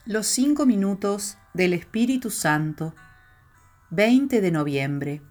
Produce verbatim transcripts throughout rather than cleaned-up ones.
Los cinco minutos del Espíritu Santo, veinte de noviembre.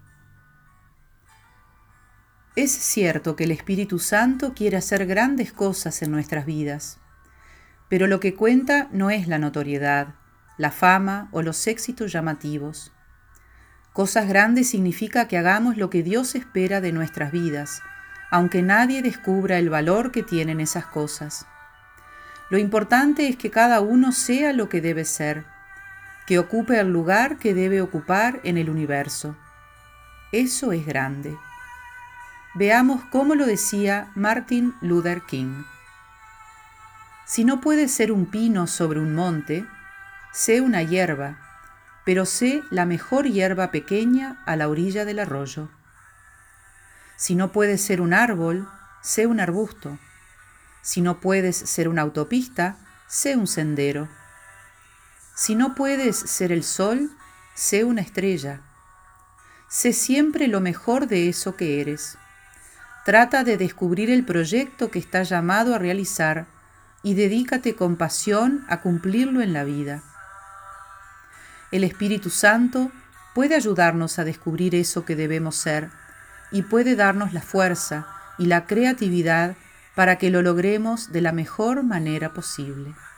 Es cierto que el Espíritu Santo quiere hacer grandes cosas en nuestras vidas, pero lo que cuenta no es la notoriedad, la fama o los éxitos llamativos. Cosas grandes significa que hagamos lo que Dios espera de nuestras vidas, aunque nadie descubra el valor que tienen esas cosas. Lo importante es que cada uno sea lo que debe ser, que ocupe el lugar que debe ocupar en el universo. Eso es grande. Veamos cómo lo decía Martin Luther King. Si no puedes ser un pino sobre un monte, sé una hierba, pero sé la mejor hierba pequeña a la orilla del arroyo. Si no puedes ser un árbol, sé un arbusto. Si no puedes ser una autopista, sé un sendero. Si no puedes ser el sol, sé una estrella. Sé siempre lo mejor de eso que eres. Trata de descubrir el proyecto que estás llamado a realizar y dedícate con pasión a cumplirlo en la vida. El Espíritu Santo puede ayudarnos a descubrir eso que debemos ser y puede darnos la fuerza y la creatividad para que lo logremos de la mejor manera posible.